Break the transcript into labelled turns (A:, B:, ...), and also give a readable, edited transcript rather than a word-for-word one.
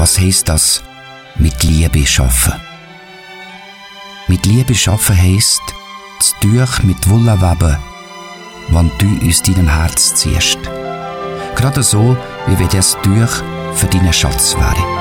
A: Was heisst das, mit Liebe schaffen? Mit Liebe schaffen heisst, das Tuch mit Wolle weben, wenn du aus deinem Herz ziehst. Gerade so, wie wenn das Tuch für deinen Schatz wäre.